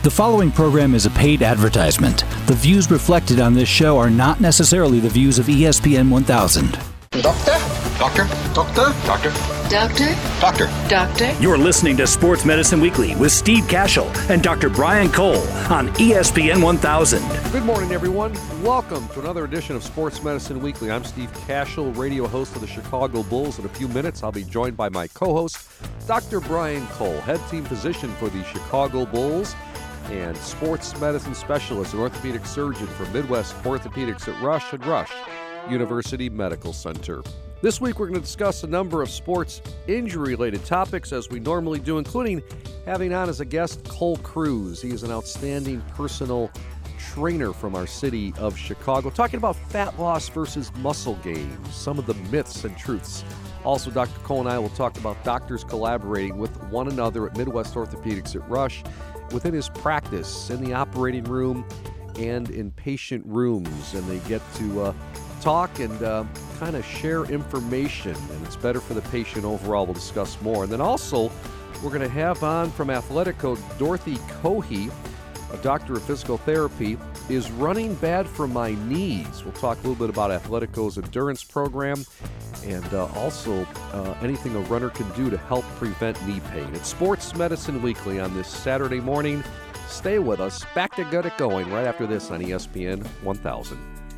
The following program is a paid advertisement. The views reflected on this show are not necessarily the views of ESPN 1000. Doctor? Doctor? Doctor? Doctor? Doctor? Doctor? Doctor? You're listening to Sports Medicine Weekly with Steve Cashel and Dr. Brian Cole on ESPN 1000. Good morning, everyone. Welcome to another edition of Sports Medicine Weekly. I'm Steve Cashel, radio host of the Chicago Bulls. In a few minutes, I'll be joined by my co-host, Dr. Brian Cole, head team physician for the Chicago Bulls and sports medicine specialist and orthopedic surgeon for Midwest Orthopedics at Rush and Rush University Medical Center. This week, we're going to discuss a number of sports injury-related topics, as we normally do, including having on as a guest Cole Cruz. He is an outstanding personal trainer from our city of Chicago, talking about fat loss versus muscle gain, some of the myths and truths. Also, Dr. Cole and I will talk about doctors collaborating with one another at Midwest Orthopedics at Rush within his practice, in the operating room and in patient rooms, and they get to talk and kind of share information, and it's better for the patient overall. We'll discuss more. And then also, we're going to have on from Athletico, Dorothy Cohey, a doctor of physical therapy. Is running bad for my knees? We'll talk a little bit about Athletico's endurance program and also anything a runner can do to help prevent knee pain. It's Sports Medicine Weekly on this Saturday morning. Stay with us. Back to Get It Going right after this on ESPN 1000.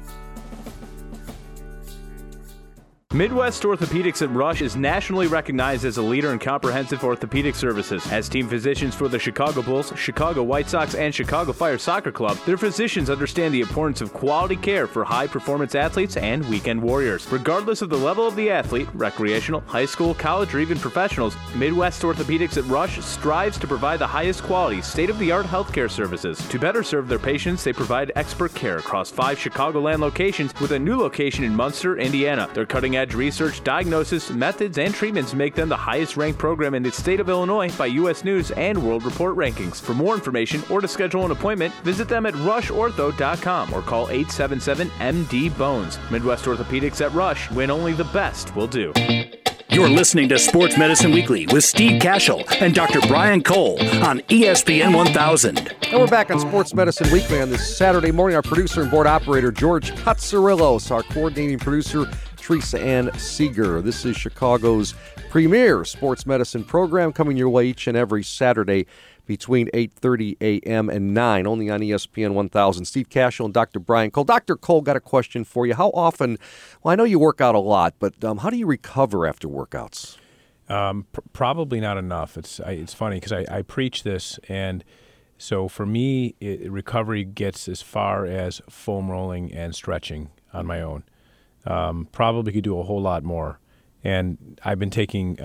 Midwest Orthopedics at Rush is nationally recognized as a leader in comprehensive orthopedic services. As team physicians for the Chicago Bulls, Chicago White Sox, and Chicago Fire Soccer Club, their physicians understand the importance of quality care for high-performance athletes and weekend warriors. Regardless of the level of the athlete, recreational, high school, college, or even professionals, Midwest Orthopedics at Rush strives to provide the highest quality, state-of-the-art healthcare services. To better serve their patients, they provide expert care across 5 Chicagoland locations with a new location in Munster, Indiana. Their cutting-edge research, diagnosis, methods, and treatments make them the highest-ranked program in the state of Illinois by U.S. News and World Report rankings. For more information or to schedule an appointment, visit them at rushortho.com or call 877-MD-BONES. Midwest Orthopedics at Rush, when only the best will do. You're listening to Sports Medicine Weekly with Steve Cashel and Dr. Brian Cole on ESPN 1000. And we're back on Sports Medicine Weekly on this Saturday morning. Our producer and board operator, George Katsarillos, our coordinating producer, Teresa Ann Seeger. This is Chicago's premier sports medicine program, coming your way each and every Saturday between 8:30 a.m. and 9, only on ESPN 1000. Steve Cashel and Dr. Brian Cole. Dr. Cole, got a question for you. How often, well, I know you work out a lot, but how do you recover after workouts? Probably not enough. It's funny because I preach this, and so for me, recovery gets as far as foam rolling and stretching on my own. Probably could do a whole lot more. And I've been taking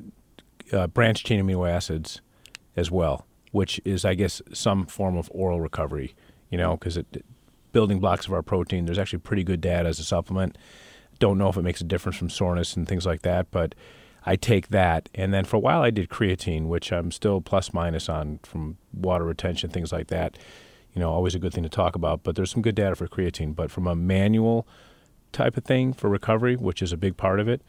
branched chain amino acids as well, which is, I guess, some form of oral recovery, because building blocks of our protein, there's actually pretty good data as a supplement. Don't know if it makes a difference from soreness and things like that, but I take that. And then for a while I did creatine, which I'm still plus minus on from water retention, things like that. Always a good thing to talk about, but there's some good data for creatine. But from a manual type of thing for recovery, which is a big part of it,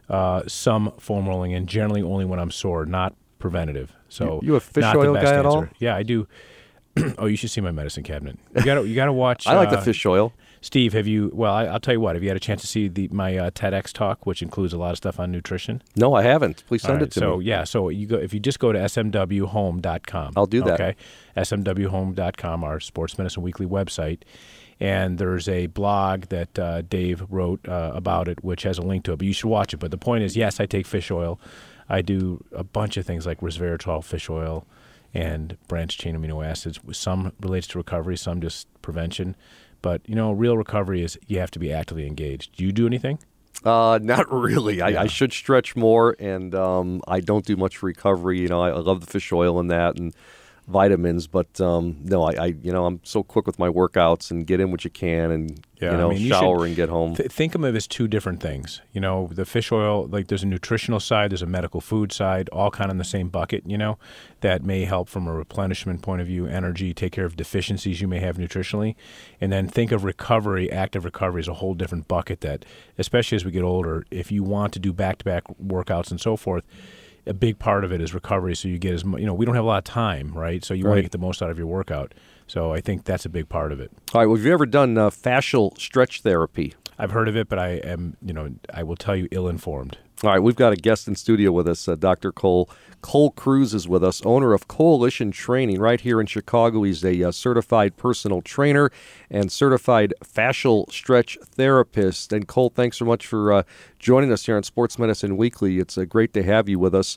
some foam rolling, and generally only when I'm sore, not preventative. So you a fish oil guy at all? Yeah, I do. Oh, you should see my medicine cabinet. You got to watch. I like the fish oil. Steve, have you? Well, I'll tell you what. Have you had a chance to see my TEDx talk, which includes a lot of stuff on nutrition? No, I haven't. Please send it to me. So if you just go to smwhome.com. I'll do that. Okay, smwhome.com, our Sports Medicine Weekly website. And there's a blog that Dave wrote about it, which has a link to it. But you should watch it. But the point is, yes, I take fish oil. I do a bunch of things like resveratrol fish oil and branched chain amino acids. Some relates to recovery, some just prevention. But, real recovery is you have to be actively engaged. Do you do anything? Not really. Yeah. I should stretch more, and I don't do much recovery. I love the fish oil and that, and vitamins, but no, I'm so quick with my workouts and get in what you can and shower and get home. Think of it as two different things. The fish oil, like there's a nutritional side, there's a medical food side, all kind of in the same bucket, that may help from a replenishment point of view, energy, take care of deficiencies you may have nutritionally. And then think of recovery, active recovery as a whole different bucket that, especially as we get older, if you want to do back-to-back workouts and so forth, a big part of it is recovery. So you get as we don't have a lot of time, right? So you want to get the most out of your workout. So I think that's a big part of it. All right. Well, have you ever done fascial stretch therapy? I've heard of it, but I am, I will tell you, ill-informed. All right, we've got a guest in studio with us, Dr. Cole. Cole Cruz is with us, owner of Coalition Training right here in Chicago. He's a certified personal trainer and certified fascial stretch therapist. And Cole, thanks so much for joining us here on Sports Medicine Weekly. It's great to have you with us.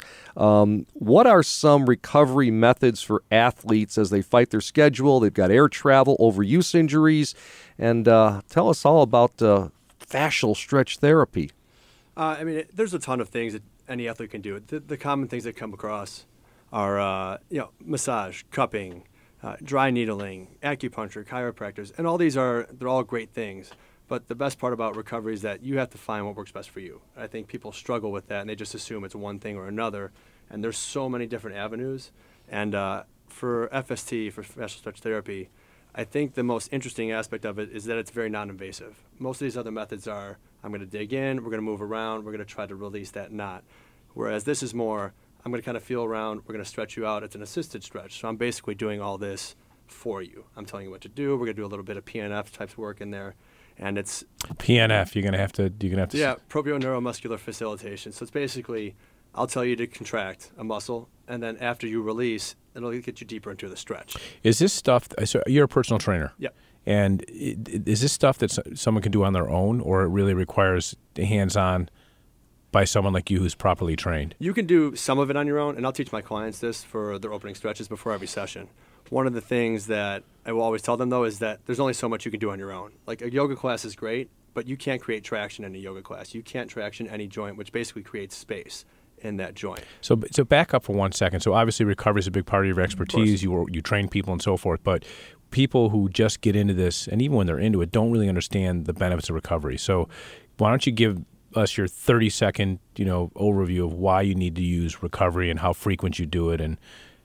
What are some recovery methods for athletes as they fight their schedule? They've got air travel, overuse injuries, and tell us all about fascial stretch therapy. There's a ton of things that any athlete can do. The common things that come across are, massage, cupping, dry needling, acupuncture, chiropractors, and all these they're all great things. But the best part about recovery is that you have to find what works best for you. I think people struggle with that, and they just assume it's one thing or another. And there's so many different avenues. And for FST, for fascial stretch therapy, I think the most interesting aspect of it is that it's very non-invasive. Most of these other methods are, I'm going to dig in, we're going to move around, we're going to try to release that knot. Whereas this is more, I'm going to kind of feel around, we're going to stretch you out. It's an assisted stretch. So I'm basically doing all this for you. I'm telling you what to do. We're going to do a little bit of PNF type work in there. And it's PNF, you're going to have to Yeah, propioneuromuscular facilitation. So it's basically, I'll tell you to contract a muscle, and then after you release, it'll get you deeper into the stretch. Is this stuff, so you're a personal trainer? Yeah. And is this stuff that someone can do on their own, or it really requires hands-on by someone like you who's properly trained? You can do some of it on your own, and I'll teach my clients this for their opening stretches before every session. One of the things that I will always tell them, though, is that there's only so much you can do on your own. Like a yoga class is great, but you can't create traction in a yoga class. You can't traction any joint, which basically creates space in that joint. So back up for 1 second. So obviously recovery is a big part of your expertise. You train people and so forth, but people who just get into this, and even when they're into it, don't really understand the benefits of recovery. So why don't you give us your 30-second, overview of why you need to use recovery and how frequent you do it, and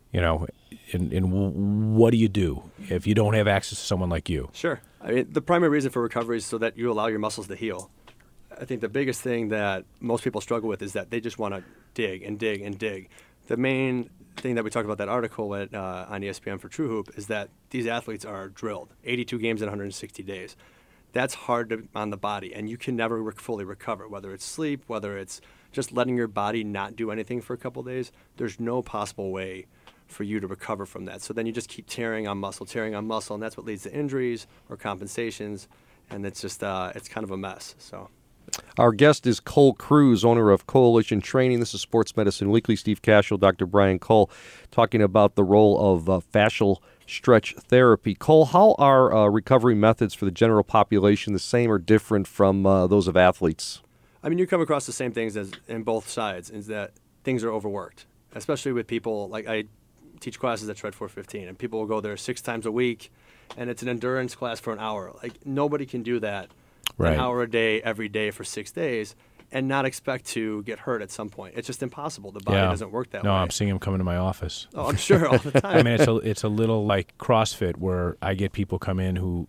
what do you do if you don't have access to someone like you? Sure. The primary reason for recovery is so that you allow your muscles to heal. I think the biggest thing that most people struggle with is that they just want to dig and dig and dig. The main thing that we talked about that article on ESPN for True Hoop is that these athletes are drilled 82 games in 160 days. That's hard on the body, and you can never fully recover, whether it's sleep, whether it's just letting your body not do anything for a couple days. There's no possible way for you to recover from that. So then you just keep tearing on muscle, and that's what leads to injuries or compensations, and it's just it's kind of a mess. So. Our guest is Cole Cruz, owner of Coalition Training. This is Sports Medicine Weekly. Steve Cashel, Dr. Brian Cole, talking about the role of fascial stretch therapy. Cole, how are recovery methods for the general population the same or different from those of athletes? You come across the same things as in both sides, is that things are overworked, especially with people. Like I teach classes at Shred 415, and people will go there 6 times a week, and it's an endurance class for an hour. Like nobody can do that. Right. An hour a day, every day for 6 days, and not expect to get hurt at some point. It's just impossible. The body doesn't work that way. No, I'm seeing them come into my office. Oh, I'm sure all the time. It's a little like CrossFit, where I get people come in who,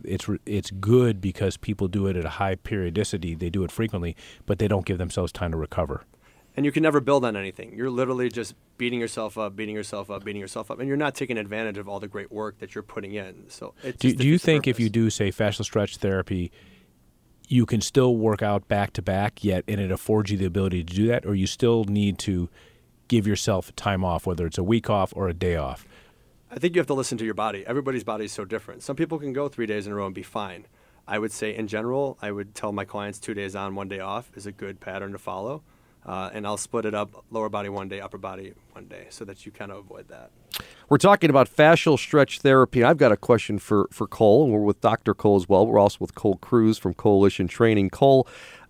it's good because people do it at a high periodicity. They do it frequently, but they don't give themselves time to recover. And you can never build on anything. You're literally just beating yourself up, and you're not taking advantage of all the great work that you're putting in. So do you think if you do, say, fascial stretch therapy, you can still work out back-to-back, and it affords you the ability to do that, or you still need to give yourself time off, whether it's a week off or a day off? I think you have to listen to your body. Everybody's body is so different. Some people can go 3 days in a row and be fine. I would say, in general, I would tell my clients 2 days on, 1 day off is a good pattern to follow. And I'll split it up, lower body 1 day, upper body 1 day, so that you kind of avoid that. We're talking about fascial stretch therapy. I've got a question for Cole, and we're with Dr. Cole as well. We're also with Cole Cruz from Coalition Training. Cole,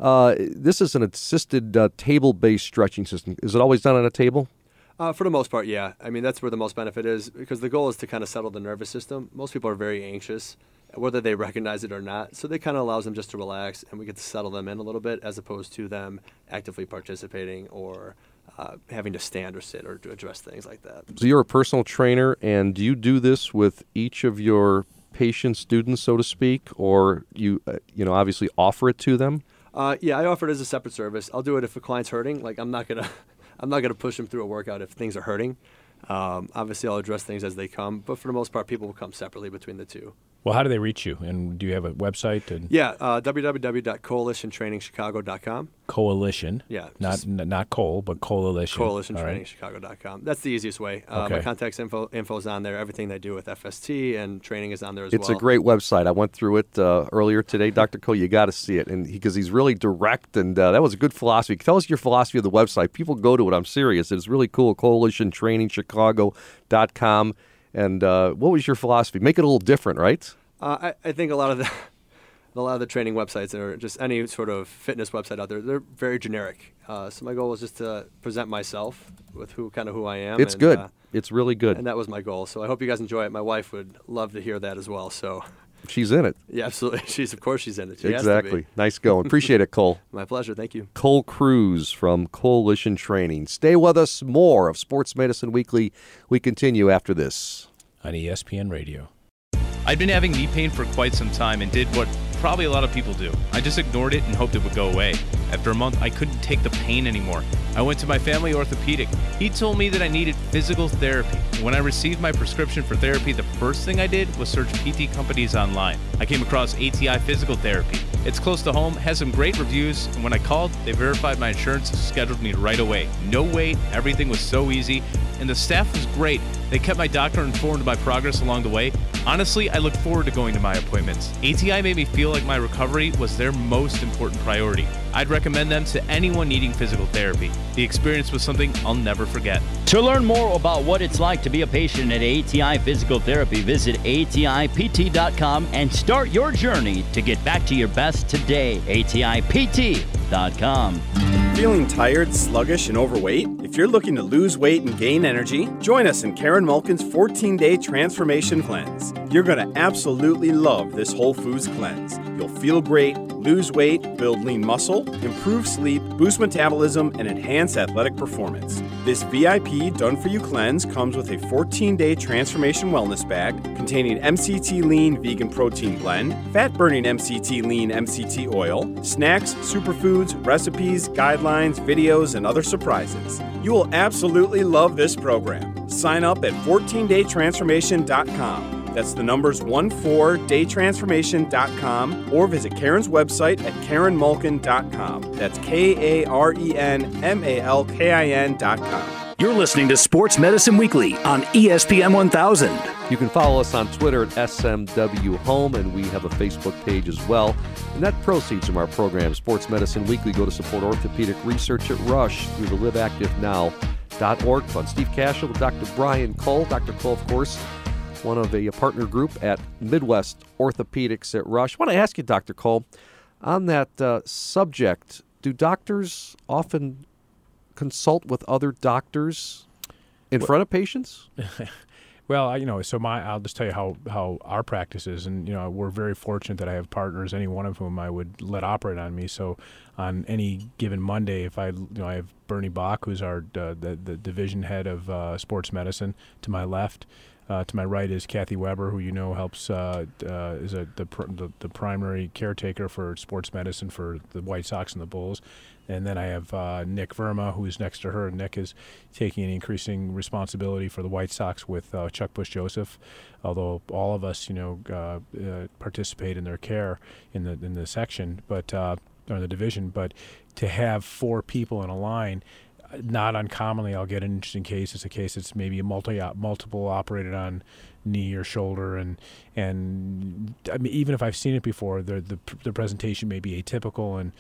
this is an assisted table-based stretching system. Is it always done on a table? For the most part, yeah. That's where the most benefit is, because the goal is to kind of settle the nervous system. Most people are very anxious, whether they recognize it or not. So they kind of allows them just to relax, and we get to settle them in a little bit, as opposed to them actively participating or having to stand or sit or to address things like that. So you're a personal trainer, and do you do this with each of your patient students, so to speak, or you obviously offer it to them? Yeah, I offer it as a separate service. I'll do it if a client's hurting. Like I'm not gonna I'm not going to push them through a workout if things are hurting. Obviously, I'll address things as they come, but for the most part, people will come separately between the two. Well, how do they reach you? And do you have a website? Yeah, www.coalitiontrainingschicago.com. Coalition. Yeah. Not Cole, but Coalition. Coalitiontrainingschicago.com. That's the easiest way. Okay. My contact info is on there. Everything they do with FST and training is on there as It's well. a great website. I went through it earlier today. Dr. Cole, you got to see it, and because he's really direct, and that was a good philosophy. Tell us your philosophy of the website. People go to it. I'm serious. It's really cool. Coalitiontrainingschicago.com. And what was your philosophy? Make it a little different, right? I think a lot of the training websites or just any sort of fitness website out there, they're very generic. So my goal was just to present myself with who I am. It's good. It's really good. And that was my goal. So I hope you guys enjoy it. My wife would love to hear that as well. So she's in it. Yeah, absolutely. Of course she's in it. She has exactly. to be. Nice going. Appreciate it, Cole. My pleasure. Thank you. Cole Cruz from Coalition Training. Stay with us. More of Sports Medicine Weekly. We continue after this. On ESPN Radio. I'd been having knee pain for quite some time and did what probably a lot of people do. I just ignored it and hoped it would go away. After a month, I couldn't take the pain anymore. I went to my family orthopedic. He told me that I needed physical therapy. When I received my prescription for therapy, the first thing I did was search PT companies online. I came across ATI Physical Therapy. It's close to home, has some great reviews, and when I called, they verified my insurance, scheduled me right away. No wait, everything was so easy, and the staff was great. They kept my doctor informed of my progress along the way. Honestly, I look forward to going to my appointments. ATI made me feel like my recovery was their most important priority. I'd recommend them to anyone needing physical therapy. The experience was something I'll never forget. To learn more about what it's like to be a patient at ATI Physical Therapy, visit ATIPT.com and start your journey to get back to your best today. ATIPT.com. Feeling tired, sluggish, and overweight? If you're looking to lose weight and gain energy, join us in Karen Malkin's 14-day transformation cleanse. You're going to absolutely love this Whole Foods cleanse. You'll feel great, lose weight, build lean muscle, improve sleep, boost metabolism, and enhance athletic performance. This VIP done-for-you cleanse comes with a 14-day transformation wellness bag containing MCT Lean Vegan Protein Blend, fat-burning MCT Lean MCT Oil, snacks, superfoods, recipes, guidelines, videos, and other surprises. You will absolutely love this program. Sign up at 14daytransformation.com. That's the numbers 14daytransformation.com or visit Karen's website at KarenMalkin.com. That's KarenMalkin.com. You're listening to Sports Medicine Weekly on ESPN 1000. You can follow us on Twitter at SMW Home, and we have a Facebook page as well. And that proceeds from our program, Sports Medicine Weekly, go to support orthopedic research at Rush through the LiveActiveNow.org fund. Steve Cashel with Dr. Brian Cole. Dr. Cole, of course, one of a partner group at Midwest Orthopedics at Rush. I want to ask you, Dr. Cole, on that subject, do doctors often consult with other doctors in front of patients? Well, I'll just tell you how our practice is, and we're very fortunate that I have partners, any one of whom I would let operate on me. So, on any given Monday, if I have Bernie Bach, who's our the division head of sports medicine, to my left. To my right is Kathy Weber, who helps is the primary caretaker for sports medicine for the White Sox and the Bulls. And then I have Nick Verma, who's next to her. Nick is taking an increasing responsibility for the White Sox with Chuck Bush-Joseph, although all of us, participate in their care in the section, or the division. But to have four people in a line, not uncommonly, I'll get an interesting case. It's a case that's maybe multiple operated on knee or shoulder, and I mean, even if I've seen it before, the presentation may be atypical, and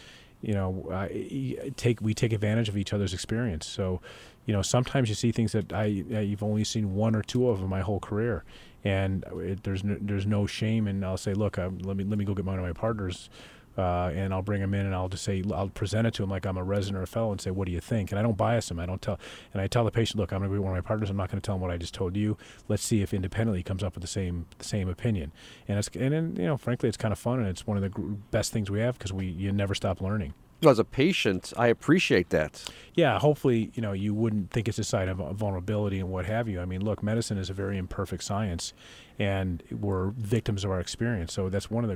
we take advantage of each other's experience. So, sometimes you see things that you've only seen one or two of in my whole career, and there's no shame. And I'll say, look, let me go get one of my partners. And I'll bring him in, and I'll present it to him like I'm a resident or a fellow, and say, "What do you think?" And I don't bias him. I tell the patient, "Look, I'm going to be one of my partners. I'm not going to tell him what I just told you. Let's see if independently he comes up with the same opinion." And frankly, it's kind of fun, and it's one of the best things we have because you never stop learning. As a patient, I appreciate that. Yeah, hopefully, you wouldn't think it's a sign of vulnerability and what have you. I mean, look, medicine is a very imperfect science, and we're victims of our experience. So that's one of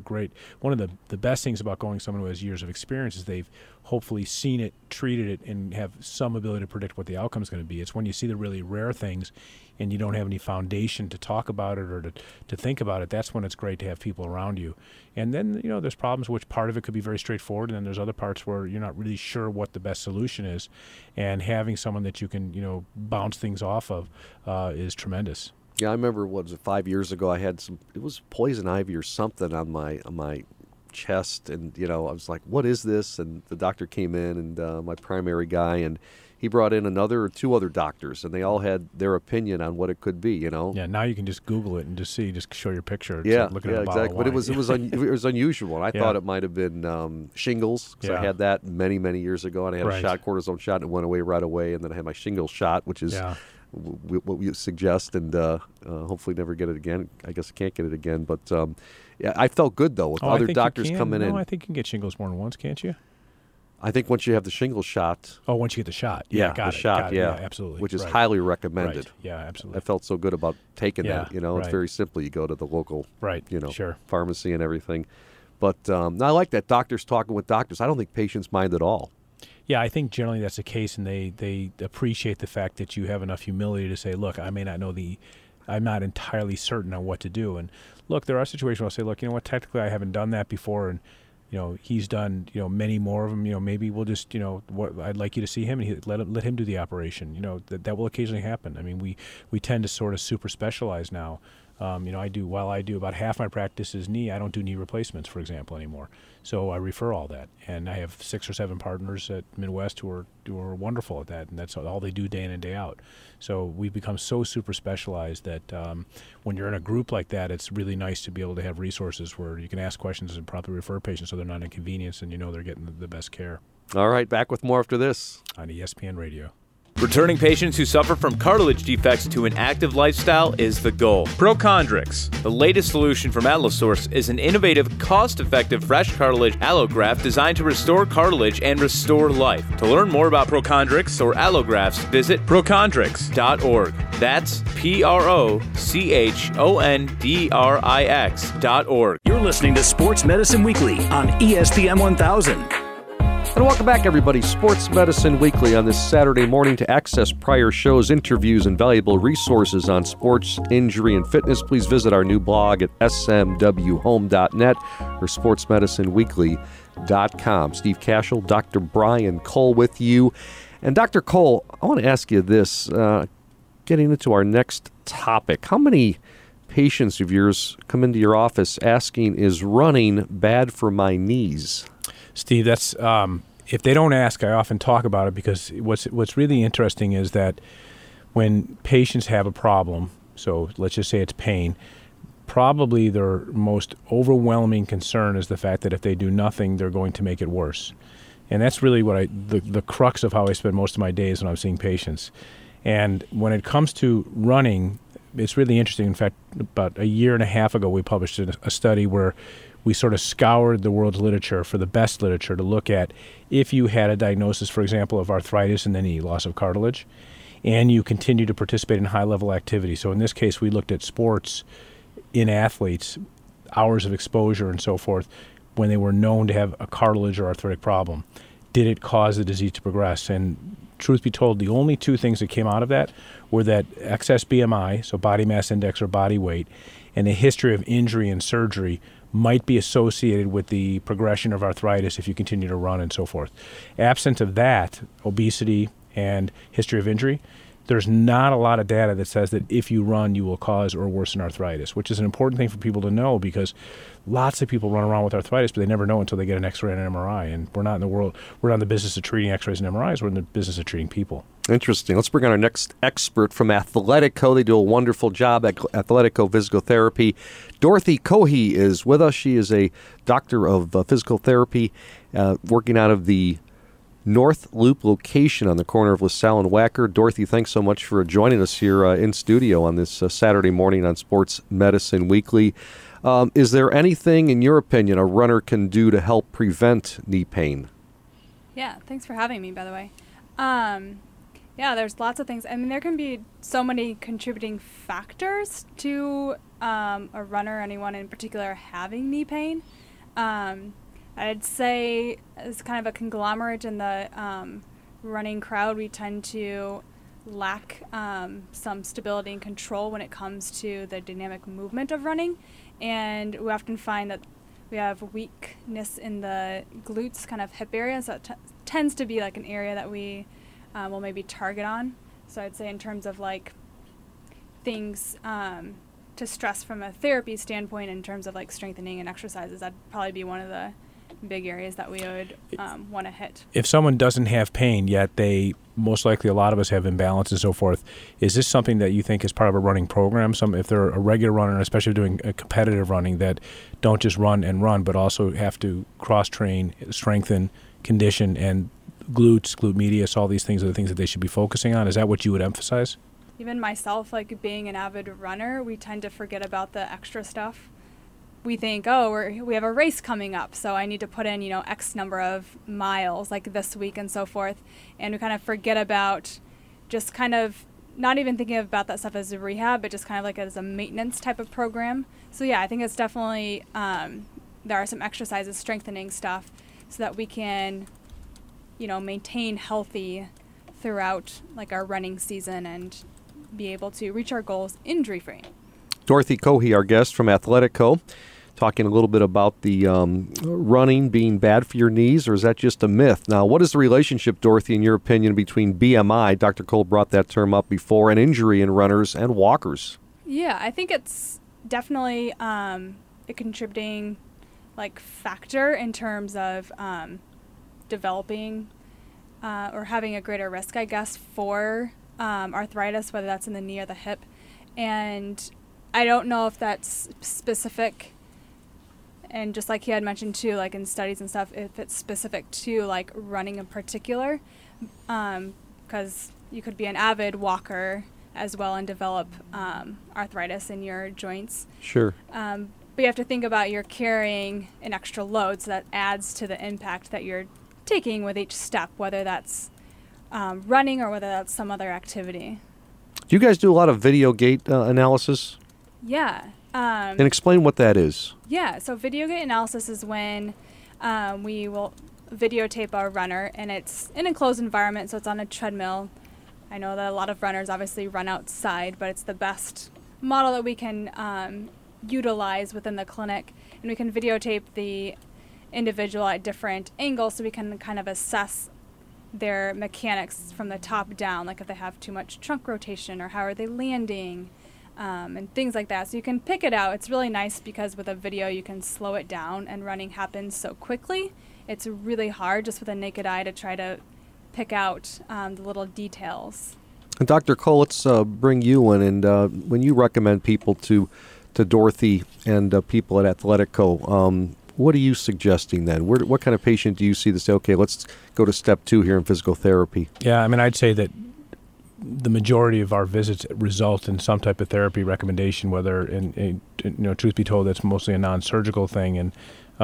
the best things about going to someone who has years of experience is they've hopefully seen it, treated it, and have some ability to predict what the outcome is going to be. It's when you see the really rare things and you don't have any foundation to talk about it or to think about it, that's when it's great to have people around you. And then, there's problems which part of it could be very straightforward, and then there's other parts where you're not really sure what the best solution is. And having someone that you can, bounce things off of is tremendous. Yeah, I remember, 5 years ago, I had it was poison ivy or something on my chest, and, I was like, what is this? And the doctor came in, and my primary guy, and he brought in two other doctors, and they all had their opinion on what it could be, Yeah, now you can just Google it and just show your picture. It's Yeah, like looking at a exactly. bottle But of wine. it was unusual. I Yeah. thought it might have been shingles, because I had that many, many years ago, and I had a cortisone shot, and it went away right away, and then I had my shingles shot, which is what we suggest, and hopefully never get it again. I guess I can't get it again, but I felt good, though, with other doctors coming in. I think you can get shingles more than once, can't you? I think once you have the shingles shot. Oh, once you get the shot. Yeah, got the it. shot, Got it. yeah. Absolutely. Which is highly recommended. Right. Yeah, absolutely. I felt so good about taking that. It's very simple. You go to the local pharmacy and everything. But I like that doctors talking with doctors. I don't think patients mind at all. Yeah, I think generally that's the case, and they appreciate the fact that you have enough humility to say, look, I may not know I'm not entirely certain on what to do. And look, there are situations where I'll say, look, technically I haven't done that before, and he's done, many more of them. Maybe we'll just, I'd like you to see him, and let him do the operation. That will occasionally happen. I mean, we tend to sort of super specialize now. I do about half my practice is knee. I don't do knee replacements, for example, anymore. So I refer all that, and I have 6 or 7 partners at Midwest who are wonderful at that, and that's all they do day in and day out. So we've become so super specialized that when you're in a group like that, it's really nice to be able to have resources where you can ask questions and properly refer patients so they're not inconvenienced and they're getting the best care. All right, back with more after this on ESPN Radio. Returning patients who suffer from cartilage defects to an active lifestyle is the goal. Prochondrix, the latest solution from Allosource, is an innovative, cost-effective fresh cartilage allograft designed to restore cartilage and restore life. To learn more about Prochondrix or allografts, visit prochondrix.org. That's PROCHONDRIX.org. You're listening to Sports Medicine Weekly on ESPN 1000. And welcome back, everybody. Sports Medicine Weekly on this Saturday morning. To access prior shows, interviews, and valuable resources on sports, injury, and fitness, please visit our new blog at smwhome.net or sportsmedicineweekly.com. Steve Cashel, Dr. Brian Cole with you. And Dr. Cole, I want to ask you this, getting into our next topic. How many patients of yours come into your office asking, is running bad for my knees? Steve, that's if they don't ask, I often talk about it, because what's really interesting is that when patients have a problem, so let's just say it's pain, probably their most overwhelming concern is the fact that if they do nothing, they're going to make it worse. And that's really what the crux of how I spend most of my days when I'm seeing patients. And when it comes to running, it's really interesting. In fact, about a year and a half ago, we published a study where we sort of scoured the world's literature for the best literature to look at if you had a diagnosis, for example, of arthritis in the knee, loss of cartilage, and you continue to participate in high-level activity. So in this case, we looked at sports in athletes, hours of exposure and so forth, when they were known to have a cartilage or arthritic problem. Did it cause the disease to progress? And truth be told, the only 2 things that came out of that were that excess BMI, so body mass index or body weight, and a history of injury and surgery might be associated with the progression of arthritis if you continue to run and so forth. Absent of that, obesity and history of injury, there's not a lot of data that says that if you run, you will cause or worsen arthritis, which is an important thing for people to know, because lots of people run around with arthritis, but they never know until they get an X-ray and an MRI. And we're not in the business of treating X-rays and MRIs. We're in the business of treating people. Interesting. Let's bring on our next expert from Athletico. They do a wonderful job at Athletico Physical Therapy. Dorothy Cohey is with us. She is a doctor of physical therapy, working out of the North Loop location on the corner of LaSalle and Wacker. Dorothy, thanks so much for joining us here in studio on this Saturday morning on Sports Medicine Weekly. Is there anything, in your opinion, a runner can do to help prevent knee pain? Yeah, thanks for having me, by the way. Yeah, there's lots of things. I mean, there can be so many contributing factors to a runner, anyone in particular, having knee pain. I'd say as kind of a conglomerate in the running crowd, we tend to lack some stability and control when it comes to the dynamic movement of running. And we often find that we have weakness in the glutes, kind of hip area, so it tends to be like an area that we will maybe target on. So I'd say in terms of like things to stress from a therapy standpoint, in terms of like strengthening and exercises, that'd probably be one of the big areas that we would want to hit. If someone doesn't have pain, yet they most likely, a lot of us have imbalance and so forth, is this something that you think is part of a running program? If they're a regular runner, especially doing a competitive running, that don't just run and run, but also have to cross-train, strengthen, condition, and glutes, glute medius, all these things are the things that they should be focusing on? Is that what you would emphasize? Even myself, like being an avid runner, we tend to forget about the extra stuff. We think, we have a race coming up, so I need to put in, X number of miles, like this week and so forth. And we kind of forget about just kind of not even thinking about that stuff as a rehab, but just kind of like as a maintenance type of program. So yeah, I think it's definitely, there are some exercises, strengthening stuff, so that we can, maintain healthy throughout like our running season and be able to reach our goals injury-free. Dorothy Cohey, our guest from Athletic Co., talking a little bit about the running being bad for your knees, or is that just a myth? Now, what is the relationship, Dorothy, in your opinion, between BMI, Dr. Cole brought that term up before, and injury in runners and walkers? Yeah, I think it's definitely a contributing factor in terms of developing or having a greater risk, I guess, for arthritis, whether that's in the knee or the hip. And I don't know if that's specific, and just like he had mentioned too, like in studies and stuff, if it's specific to like running in particular, because you could be an avid walker as well and develop arthritis in your joints. Sure. But you have to think about you're carrying an extra load, so that adds to the impact that you're taking with each step, whether that's running or whether that's some other activity. Do you guys do a lot of video gait analysis? Yeah. And explain what that is. Yeah, so video gait analysis is when we will videotape a runner, and it's in an enclosed environment, so it's on a treadmill. I know that a lot of runners obviously run outside, but it's the best model that we can utilize within the clinic, and we can videotape the individual at different angles so we can kind of assess their mechanics from the top down, like if they have too much trunk rotation or how are they landing, and things like that. So you can pick it out. It's really nice because with a video you can slow it down, and running happens so quickly. It's really hard just with a naked eye to try to pick out the little details. And Dr. Cole, let's bring you in, and when you recommend people to Dorothy and people at Athletic Co., what are you suggesting then? What kind of patient do you see that say, okay, let's go to step 2 here in physical therapy? Yeah, I mean, I'd say that the majority of our visits result in some type of therapy recommendation, whether, truth be told, that's mostly a non-surgical thing, and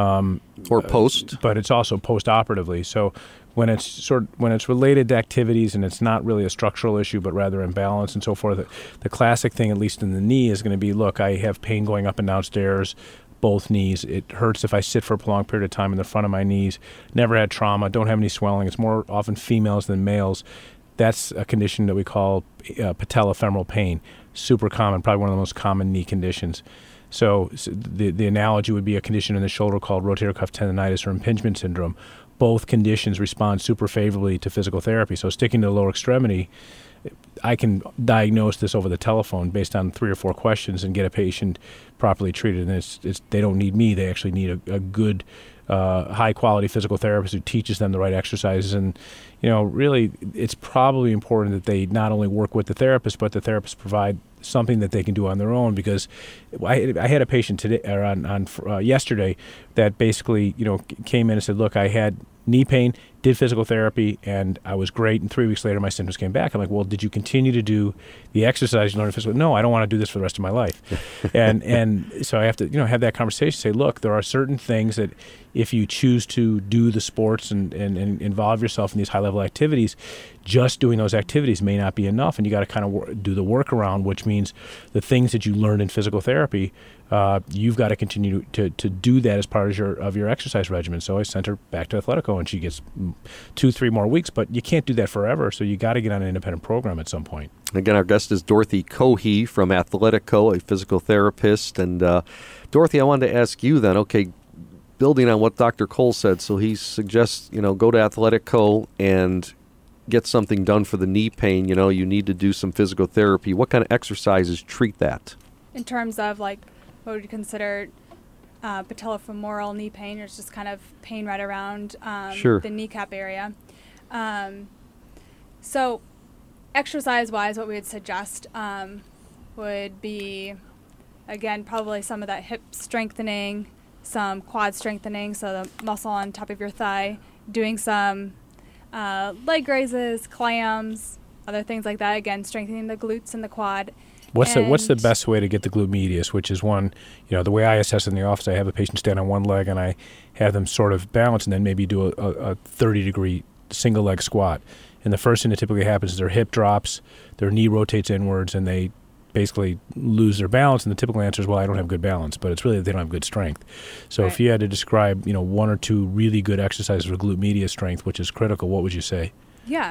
or post, but it's also post-operatively. So when it's related to activities and it's not really a structural issue, but rather imbalance and so forth, the classic thing, at least in the knee, is going to be, look, I have pain going up and down stairs, both knees. It hurts if I sit for a prolonged period of time in the front of my knees. Never had trauma. Don't have any swelling. It's more often females than males. That's a condition that we call patellofemoral pain. Super common, probably one of the most common knee conditions. So the analogy would be a condition in the shoulder called rotator cuff tendonitis or impingement syndrome. Both conditions respond super favorably to physical therapy. So sticking to the lower extremity, I can diagnose this over the telephone based on 3 or 4 questions and get a patient properly treated. And they don't need me. They actually need a good, high-quality physical therapist who teaches them the right exercises. And, really, it's probably important that they not only work with the therapist, but the therapist provide something that they can do on their own. Because I had a patient today or on yesterday that basically came in and said, look, I had knee pain, did physical therapy, and I was great. And 3 weeks later, my symptoms came back. I'm like, well, did you continue to do the exercise you learned in physical? No, I don't want to do this for the rest of my life. and so I have to have that conversation. Say, look, there are certain things that if you choose to do the sports and involve yourself in these high-level activities, just doing those activities may not be enough, and you got to kind of do the workaround, which means the things that you learned in physical therapy, you've got to continue to do that as part of your exercise regimen. So I sent her back to Athletico, and she gets 2-3 more weeks, but you can't do that forever, so you got to get on an independent program at some point. Again, our guest is Dorothy Cohee from Athletico, a physical therapist. And Dorothy, I wanted to ask you then, okay, building on what Dr. Cole said, so he suggests, go to Athletico and get something done for the knee pain. You need to do some physical therapy. What kind of exercises treat that? In terms of, what would you consider patellofemoral knee pain? It's just kind of pain right around the kneecap area. So exercise-wise, what we would suggest would be, again, probably some of that hip strengthening, some quad strengthening, so the muscle on top of your thigh, doing some leg raises, clams, other things like that. Again, strengthening the glutes and the quad. What's the best way to get the glute medius, which is one, the way I assess in the office, I have a patient stand on one leg and I have them sort of balance and then maybe do a 30-degree single leg squat. And the first thing that typically happens is their hip drops, their knee rotates inwards, and they basically lose their balance. And the typical answer is, well, I don't have good balance, but it's really that they don't have good strength. So if you had to describe, one or two really good exercises for glute medius strength, which is critical, what would you say? Yeah.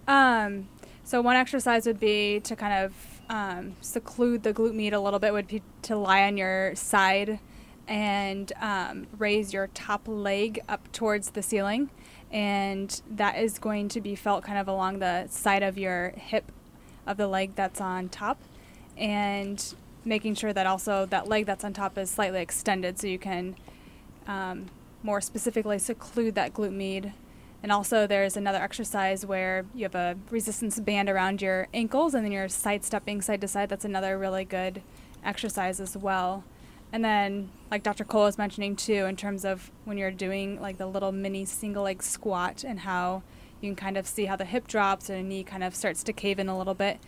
So one exercise would be to kind of seclude the glute med a little bit, would be to lie on your side and raise your top leg up towards the ceiling. And that is going to be felt kind of along the side of your hip of the leg that's on top, and making sure that also that leg that's on top is slightly extended so you can more specifically seclude that glute med. And also there's another exercise where you have a resistance band around your ankles and then you're sidestepping side to side. That's another really good exercise as well. And then, like Dr. Cole was mentioning too, in terms of when you're doing like the little mini single leg squat and how you can kind of see how the hip drops and the knee kind of starts to cave in a little bit,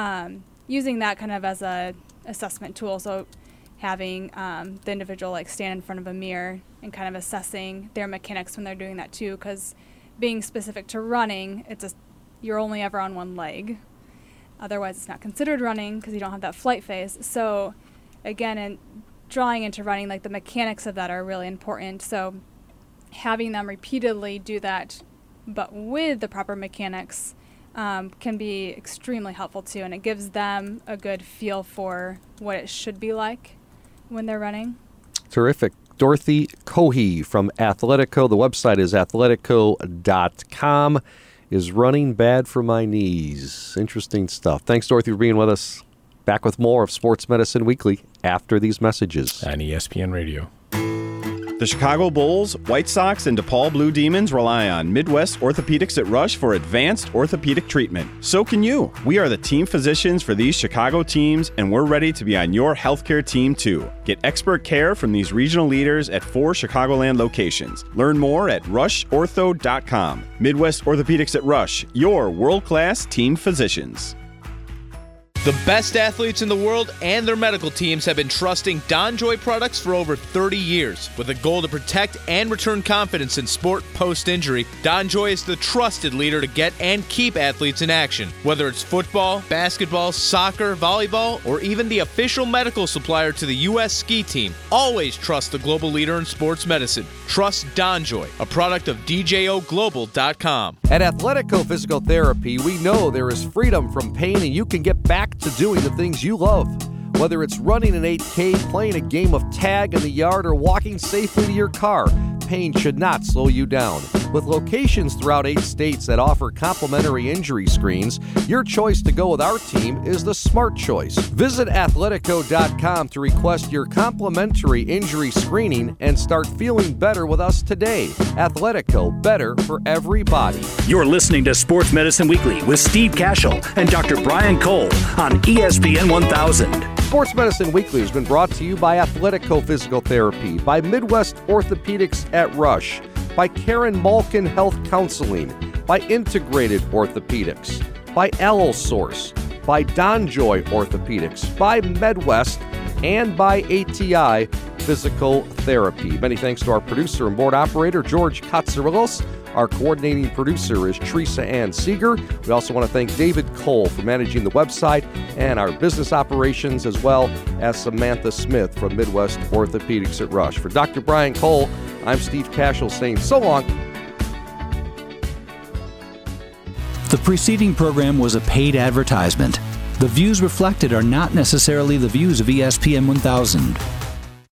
using that kind of as a assessment tool. So having the individual like stand in front of a mirror and kind of assessing their mechanics when they're doing that too, because being specific to running, you're only ever on one leg. Otherwise, it's not considered running because you don't have that flight phase. So again, and drawing into running, like the mechanics of that are really important. So having them repeatedly do that, but with the proper mechanics, can be extremely helpful too. And it gives them a good feel for what it should be like when they're running. Terrific. Dorothy Cohee from Athletico. The website is athletico.com. Is running bad for my knees? Interesting stuff. Thanks, Dorothy, for being with us. Back with more of Sports Medicine Weekly after these messages. On ESPN Radio. The Chicago Bulls, White Sox, and DePaul Blue Demons rely on Midwest Orthopedics at Rush for advanced orthopedic treatment. So can you. We are the team physicians for these Chicago teams, and we're ready to be on your healthcare team too. Get expert care from these regional leaders at 4 Chicagoland locations. Learn more at rushortho.com. Midwest Orthopedics at Rush, your world-class team physicians. The best athletes in the world and their medical teams have been trusting DonJoy products for over 30 years. With a goal to protect and return confidence in sport post-injury, DonJoy is the trusted leader to get and keep athletes in action. Whether it's football, basketball, soccer, volleyball, or even the official medical supplier to the U.S. ski team, always trust the global leader in sports medicine. Trust DonJoy, a product of DJOglobal.com. At Athletico Physical Therapy, we know there is freedom from pain and you can get back to doing the things you love. Whether it's running an 8K, playing a game of tag in the yard, or walking safely to your car, pain should not slow you down. With locations throughout 8 states that offer complimentary injury screens, your choice to go with our team is the smart choice. Visit Athletico.com to request your complimentary injury screening and start feeling better with us today. Athletico, better for everybody. You're listening to Sports Medicine Weekly with Steve Cashel and Dr. Brian Cole on ESPN 1000. Sports Medicine Weekly has been brought to you by Athletico Physical Therapy, by Midwest Orthopedics at Rush, by Karen Malkin Health Counseling, by Integrated Orthopedics, by Allosource, by Donjoy Orthopedics, by MedWest, and by ATI Physical Therapy. Many thanks to our producer and board operator, George Katsarilos. Our coordinating producer is Teresa Ann Seeger. We also want to thank David Cole for managing the website and our business operations, as well as Samantha Smith from Midwest Orthopedics at Rush. For Dr. Brian Cole, I'm Steve Cashel saying so long. The preceding program was a paid advertisement. The views reflected are not necessarily the views of ESPN 1000.